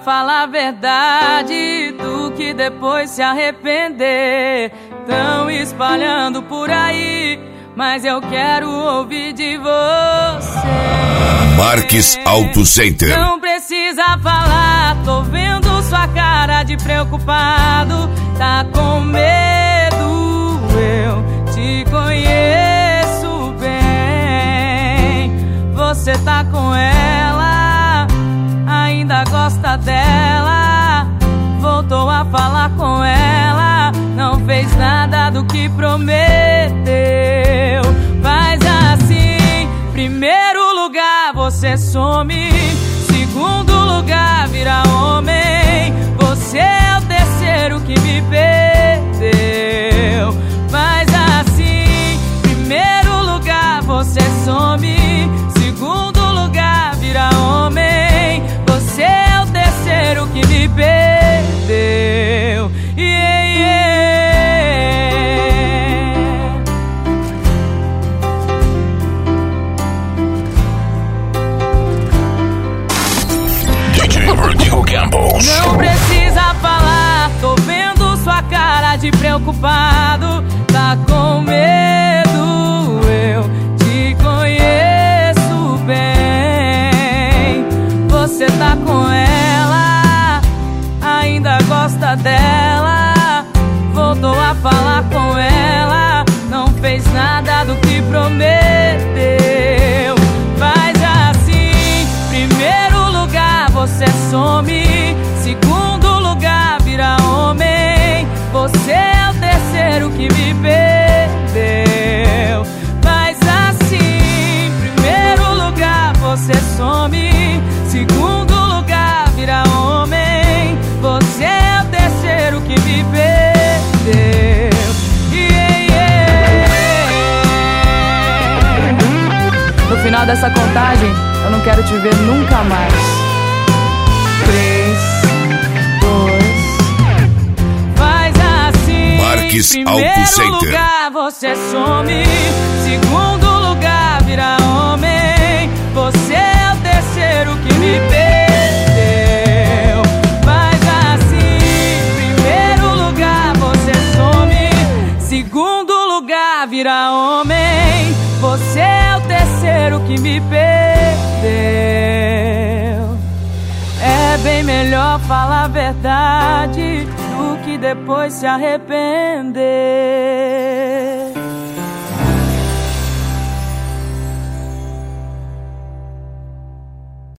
falar a verdade do que depois se arrepender. Tão espalhando por aí, mas eu quero ouvir de você. Marques Auto Center. Não precisa falar, tô vendo sua cara de preocupado. Tá com medo, eu te conheço bem. Você tá com ela, ainda gosta dela. Voltou a falar com ela, não fez nada do que prometeu. Faz assim: primeiro lugar, você some. Segundo lugar, vira homem. Você é o terceiro que me perdeu. Faz assim: primeiro lugar, você some. Segundo lugar, vira homem. Você é o terceiro que me perdeu. Não precisa falar, tô vendo sua cara de preocupado. Tá com medo, eu te conheço bem. Você tá com ela, ainda gosta dela. Voltou a falar com ela, não fez nada do que prometeu. Faz assim: primeiro lugar, você some. Segundo lugar, vira homem. Você é o terceiro que me perdeu. Faz assim: primeiro lugar, você some. Segundo lugar, vira homem. Você é o terceiro que me perdeu. No final dessa contagem, eu não quero te ver nunca mais. 3, 2. Faz assim: Marques Auto primeiro Center. lugar, você some. Segundo lugar, vira homem. Você é o terceiro que me perdeu. Faz assim: primeiro lugar, você some. Segundo lugar, vira homem. Você é o terceiro que me perdeu. É bem melhor falar a verdade do que depois se arrepender.